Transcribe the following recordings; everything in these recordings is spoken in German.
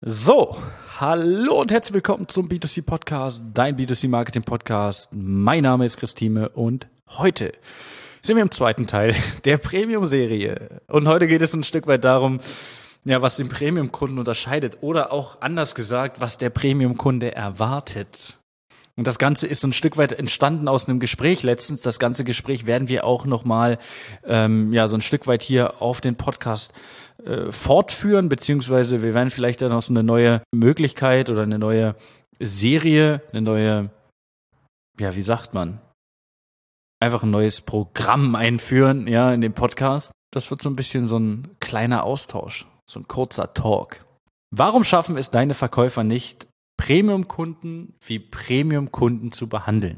So, hallo und herzlich willkommen zum B2C Podcast, dein B2C Marketing Podcast. Mein Name ist Christine und heute sind wir im zweiten Teil der Premium-Serie. Und heute geht es ein Stück weit darum, ja, was den Premium-Kunden unterscheidet oder auch anders gesagt, was der Premium-Kunde erwartet. Und das Ganze ist so ein Stück weit entstanden aus einem Gespräch letztens. Das ganze Gespräch werden wir auch nochmal so ein Stück weit hier auf den Podcast fortführen, beziehungsweise wir werden vielleicht dann noch so eine neue Möglichkeit oder eine neue Serie, wie sagt man, einfach ein neues Programm einführen, ja, in dem Podcast. Das wird so ein bisschen so ein kleiner Austausch, so ein kurzer Talk. Warum schaffen es deine Verkäufer nicht, Premium-Kunden wie Premium-Kunden zu behandeln?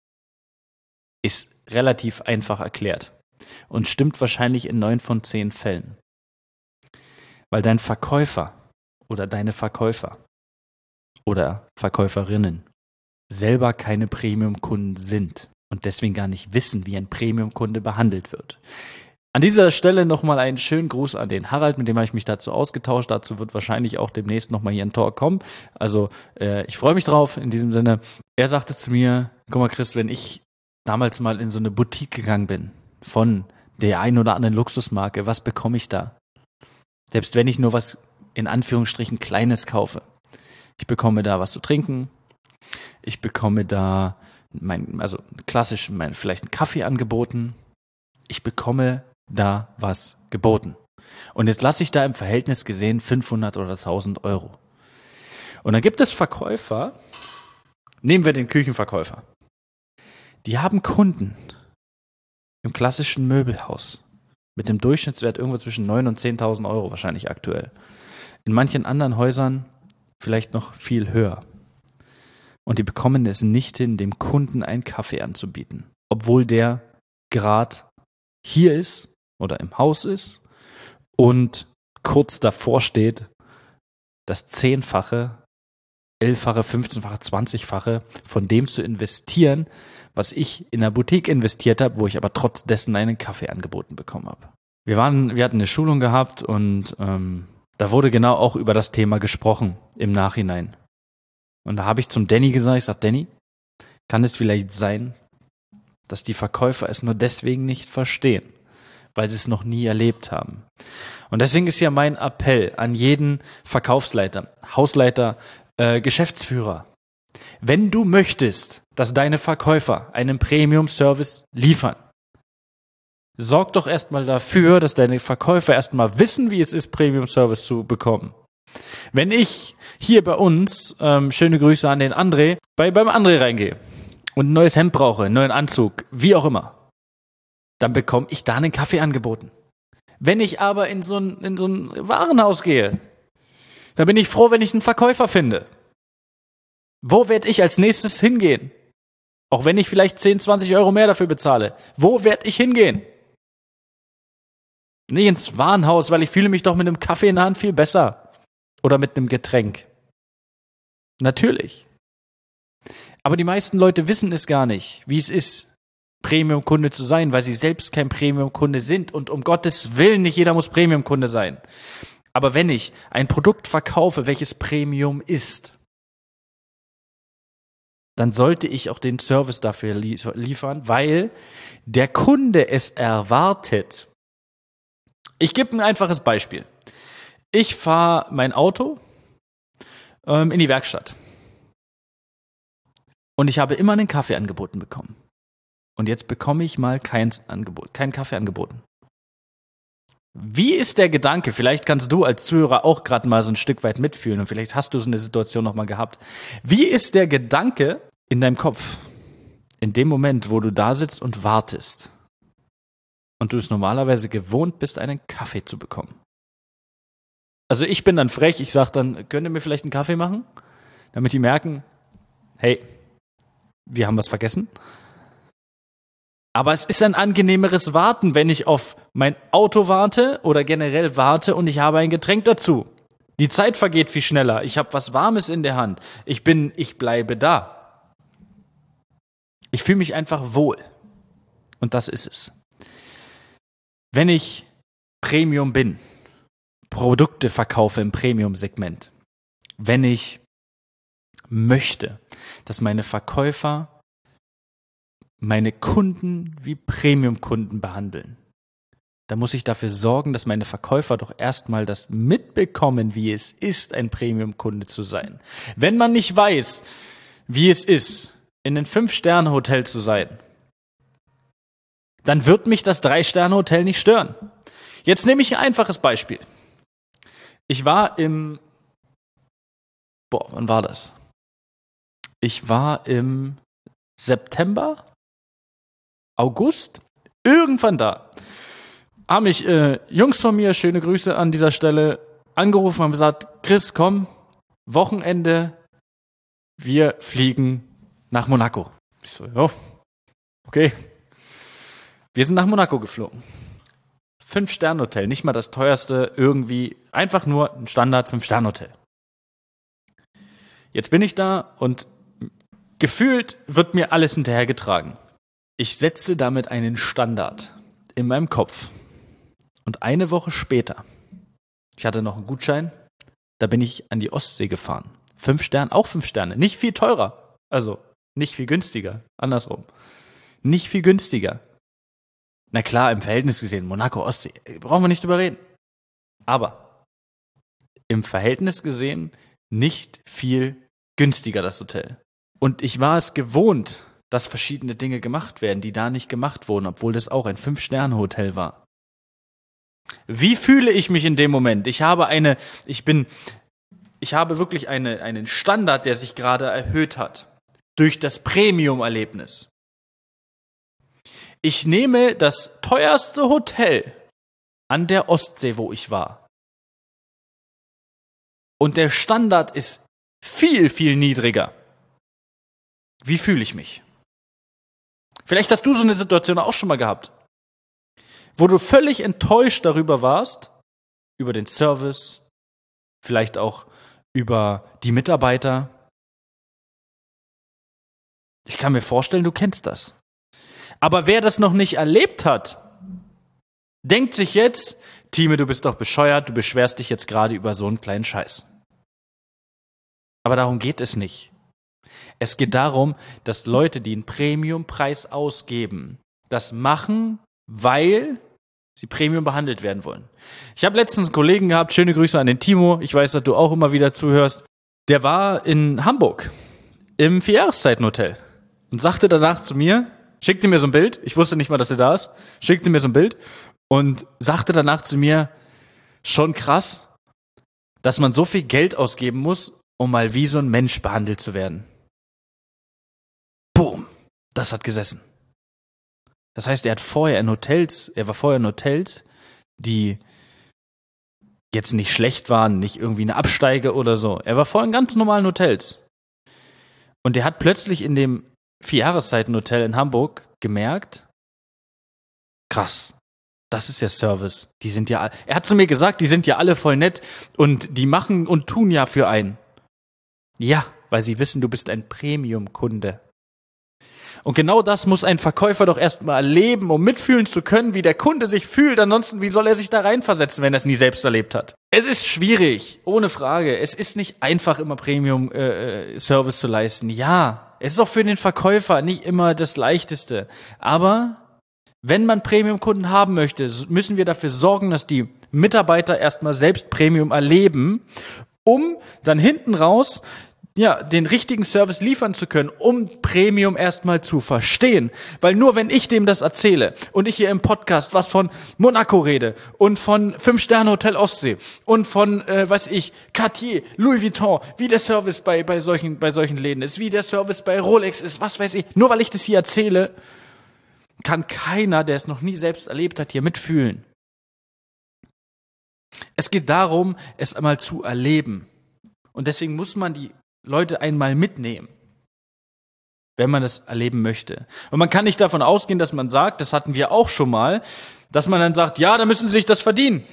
Ist relativ einfach erklärt und stimmt wahrscheinlich in 9 von 10 Fällen. Weil dein Verkäufer oder deine Verkäufer oder Verkäuferinnen selber keine Premium-Kunden sind und deswegen gar nicht wissen, wie ein Premium-Kunde behandelt wird. An dieser Stelle nochmal einen schönen Gruß an den Harald, mit dem habe ich mich dazu ausgetauscht. Dazu wird wahrscheinlich auch demnächst nochmal hier ein Talk kommen. Also ich freue mich drauf in diesem Sinne. Er sagte zu mir, guck mal Chris, wenn ich damals mal in so eine Boutique gegangen bin von der einen oder anderen Luxusmarke, was bekomme ich da? Selbst wenn ich nur was in Anführungsstrichen Kleines kaufe. Ich bekomme da was zu trinken. Ich bekomme da vielleicht einen Kaffee angeboten. Ich bekomme da was geboten. Und jetzt lasse ich da im Verhältnis gesehen 500 oder 1000 Euro. Und dann gibt es Verkäufer, nehmen wir den Küchenverkäufer. Die haben Kunden im klassischen Möbelhaus mit dem Durchschnittswert irgendwo zwischen 9.000 und 10.000 Euro wahrscheinlich aktuell. In manchen anderen Häusern vielleicht noch viel höher. Und die bekommen es nicht hin, dem Kunden einen Kaffee anzubieten. Obwohl der gerade hier ist oder im Haus ist und kurz davor steht, das 10-fache, 11-fache, 15-fache, 20-fache von dem zu investieren, was ich in der Boutique investiert habe, wo ich aber trotz dessen einen Kaffee angeboten bekommen habe. Wir hatten eine Schulung gehabt und da wurde genau auch über das Thema gesprochen im Nachhinein. Und da habe ich zum Danny gesagt, ich sage, Danny, kann es vielleicht sein, dass die Verkäufer es nur deswegen nicht verstehen, weil sie es noch nie erlebt haben. Und deswegen ist ja mein Appell an jeden Verkaufsleiter, Hausleiter, Geschäftsführer. Wenn du möchtest, dass deine Verkäufer einen Premium-Service liefern, sorg doch erstmal dafür, dass deine Verkäufer erstmal wissen, wie es ist, Premium-Service zu bekommen. Wenn ich hier bei uns, schöne Grüße an den André, beim André reingehe und ein neues Hemd brauche, einen neuen Anzug, wie auch immer, dann bekomme ich da einen Kaffee angeboten. Wenn ich aber in so ein Warenhaus gehe, dann bin ich froh, wenn ich einen Verkäufer finde. Wo werde ich als nächstes hingehen? Auch wenn ich vielleicht 10, 20 Euro mehr dafür bezahle. Wo werde ich hingehen? Nicht ins Warenhaus, weil ich fühle mich doch mit einem Kaffee in der Hand viel besser. Oder mit einem Getränk. Natürlich. Aber die meisten Leute wissen es gar nicht, wie es ist, Premium-Kunde zu sein, weil sie selbst kein Premium-Kunde sind. Und um Gottes Willen, nicht jeder muss Premium-Kunde sein. Aber wenn ich ein Produkt verkaufe, welches Premium ist, dann sollte ich auch den Service dafür liefern, weil der Kunde es erwartet. Ich gebe ein einfaches Beispiel. Ich fahre mein Auto in die Werkstatt und ich habe immer einen Kaffee angeboten bekommen. Und jetzt bekomme ich mal keinen Kaffee angeboten. Wie ist der Gedanke? Vielleicht kannst du als Zuhörer auch gerade mal so ein Stück weit mitfühlen und vielleicht hast du so eine Situation noch mal gehabt. Wie ist der Gedanke in deinem Kopf in dem Moment, wo du da sitzt und wartest und du es normalerweise gewohnt bist, einen Kaffee zu bekommen? Also ich bin dann frech, ich sage dann, könnt ihr mir vielleicht einen Kaffee machen? Damit die merken, hey, wir haben was vergessen. Aber es ist ein angenehmeres Warten, wenn ich auf mein Auto warte oder generell warte und ich habe ein Getränk dazu. Die Zeit vergeht viel schneller. Ich habe was Warmes in der Hand. Ich bleibe da. Ich fühle mich einfach wohl. Und das ist es. Wenn ich Premium bin, Produkte verkaufe im Premium-Segment, wenn ich möchte, dass meine Verkäufer meine Kunden wie Premium-Kunden behandeln, dann muss ich dafür sorgen, dass meine Verkäufer doch erstmal das mitbekommen, wie es ist, ein Premium-Kunde zu sein. Wenn man nicht weiß, wie es ist, in einem 5-Sterne-Hotel zu sein, dann wird mich das 3-Sterne-Hotel nicht stören. Jetzt nehme ich ein einfaches Beispiel. Ich war wann war das? Ich war im September, August, irgendwann da. Haben mich Jungs von mir, schöne Grüße an dieser Stelle, angerufen und haben gesagt, Chris, komm, Wochenende, wir fliegen nach Monaco. Ich so, ja, okay. Wir sind nach Monaco geflogen. 5-Sterne-Hotel, nicht mal das teuerste, irgendwie, einfach nur ein Standard 5-Sterne-Hotel. Jetzt bin ich da und gefühlt wird mir alles hinterhergetragen. Ich setze damit einen Standard in meinem Kopf. Und eine Woche später, ich hatte noch einen Gutschein, da bin ich an die Ostsee gefahren. 5 Sterne, auch 5 Sterne, nicht viel teurer, also nicht viel günstiger, andersrum. Nicht viel günstiger. Na klar, im Verhältnis gesehen, Monaco, Ostsee, brauchen wir nicht drüber reden. Aber im Verhältnis gesehen nicht viel günstiger das Hotel. Und ich war es gewohnt, dass verschiedene Dinge gemacht werden, die da nicht gemacht wurden, obwohl das auch ein 5-Sterne-Hotel war. Wie fühle ich mich in dem Moment? Ich habe wirklich einen Standard, der sich gerade erhöht hat. Durch das Premium-Erlebnis. Ich nehme das teuerste Hotel an der Ostsee, wo ich war. Und der Standard ist viel, viel niedriger. Wie fühle ich mich? Vielleicht hast du so eine Situation auch schon mal gehabt, wo du völlig enttäuscht darüber warst, über den Service, vielleicht auch über die Mitarbeiter. Ich kann mir vorstellen, du kennst das. Aber wer das noch nicht erlebt hat, denkt sich jetzt, Time, du bist doch bescheuert, du beschwerst dich jetzt gerade über so einen kleinen Scheiß. Aber darum geht es nicht. Es geht darum, dass Leute, die einen Premiumpreis ausgeben, das machen, weil sie Premium behandelt werden wollen. Ich habe letztens einen Kollegen gehabt, schöne Grüße an den Timo, ich weiß, dass du auch immer wieder zuhörst, der war in Hamburg im 4-Jahreszeiten-Hotel und sagte danach zu mir, schickte mir so ein Bild, ich wusste nicht mal, dass er da ist, schickte mir so ein Bild und sagte danach zu mir, schon krass, dass man so viel Geld ausgeben muss, um mal wie so ein Mensch behandelt zu werden. Boom, das hat gesessen. Das heißt, er war vorher in Hotels, die jetzt nicht schlecht waren, nicht irgendwie eine Absteige oder so. Er war vorher in ganz normalen Hotels. Und er hat plötzlich in dem 4-Jahreszeiten-Hotel in Hamburg gemerkt, krass, das ist ja Service. Er hat zu mir gesagt, die sind ja alle voll nett und die machen und tun ja für einen. Ja, weil sie wissen, du bist ein Premium-Kunde. Und genau das muss ein Verkäufer doch erstmal erleben, um mitfühlen zu können, wie der Kunde sich fühlt. Ansonsten, wie soll er sich da reinversetzen, wenn er es nie selbst erlebt hat? Es ist schwierig, ohne Frage. Es ist nicht einfach, immer Premium-Service zu leisten. Ja, es ist auch für den Verkäufer nicht immer das Leichteste. Aber wenn man Premium-Kunden haben möchte, müssen wir dafür sorgen, dass die Mitarbeiter erstmal selbst Premium erleben, um dann hinten raus den richtigen Service liefern zu können, um Premium erstmal zu verstehen. Weil nur wenn ich dem das erzähle und ich hier im Podcast was von Monaco rede und von 5-Sterne-Hotel Ostsee und von, Cartier, Louis Vuitton, wie der Service bei solchen Läden ist, wie der Service bei Rolex ist, was weiß ich. Nur weil ich das hier erzähle, kann keiner, der es noch nie selbst erlebt hat, hier mitfühlen. Es geht darum, es einmal zu erleben. Und deswegen muss man die Leute einmal mitnehmen, wenn man das erleben möchte. Und man kann nicht davon ausgehen, dass man sagt, das hatten wir auch schon mal, dass man dann sagt, ja, da müssen sie sich das verdienen.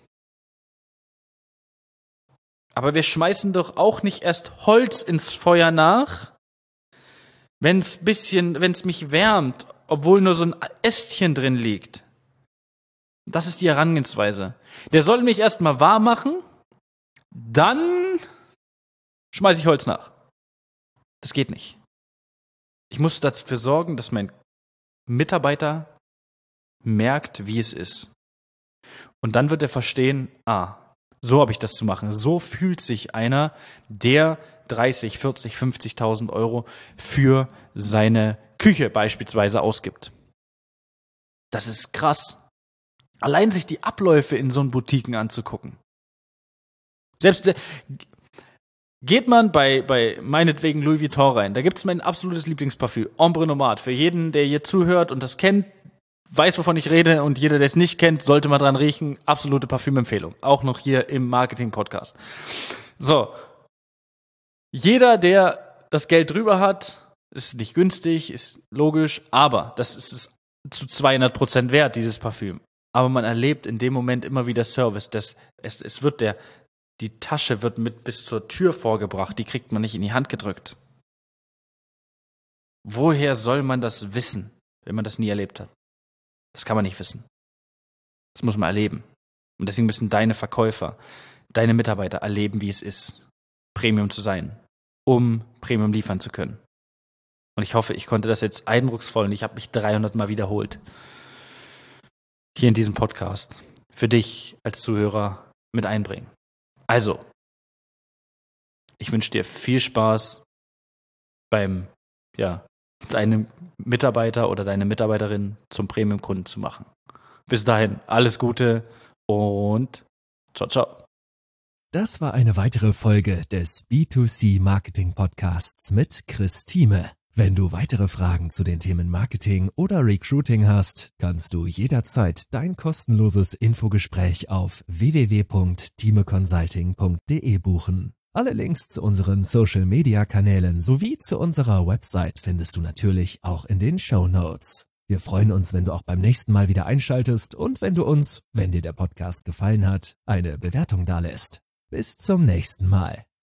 Aber wir schmeißen doch auch nicht erst Holz ins Feuer nach, wenn es mich wärmt, obwohl nur so ein Ästchen drin liegt. Das ist die Herangehensweise. Der soll mich erstmal warm machen, dann schmeiße ich Holz nach. Das geht nicht. Ich muss dafür sorgen, dass mein Mitarbeiter merkt, wie es ist. Und dann wird er verstehen, so habe ich das zu machen. So fühlt sich einer, der 30, 40, 50.000 Euro für seine Küche beispielsweise ausgibt. Das ist krass. Allein sich die Abläufe in so einen Boutiquen anzugucken. Selbst geht man bei meinetwegen Louis Vuitton rein, da gibt es mein absolutes Lieblingsparfüm, Ombre Nomade. Für jeden, der hier zuhört und das kennt, weiß, wovon ich rede, und jeder, der es nicht kennt, sollte mal dran riechen. Absolute Parfümempfehlung. Auch noch hier im Marketing-Podcast. So. Jeder, der das Geld drüber hat, ist nicht günstig, ist logisch, aber das ist es zu 200% wert, dieses Parfüm. Aber man erlebt in dem Moment immer wieder Service. Die Tasche wird mit bis zur Tür vorgebracht, die kriegt man nicht in die Hand gedrückt. Woher soll man das wissen, wenn man das nie erlebt hat? Das kann man nicht wissen. Das muss man erleben. Und deswegen müssen deine Verkäufer, deine Mitarbeiter erleben, wie es ist, Premium zu sein, um Premium liefern zu können. Und ich hoffe, ich konnte das jetzt eindrucksvoll, und ich habe mich 300 Mal wiederholt, hier in diesem Podcast für dich als Zuhörer mit einbringen. Also, ich wünsche dir viel Spaß beim, deinem Mitarbeiter oder deine Mitarbeiterin zum Premium-Kunden zu machen. Bis dahin, alles Gute und ciao, ciao. Das war eine weitere Folge des B2C Marketing Podcasts mit Chris Thieme. Wenn du weitere Fragen zu den Themen Marketing oder Recruiting hast, kannst du jederzeit dein kostenloses Infogespräch auf www.thiemeconsulting.de buchen. Alle Links zu unseren Social-Media-Kanälen sowie zu unserer Website findest du natürlich auch in den Shownotes. Wir freuen uns, wenn du auch beim nächsten Mal wieder einschaltest und wenn du uns, wenn dir der Podcast gefallen hat, eine Bewertung dalässt. Bis zum nächsten Mal.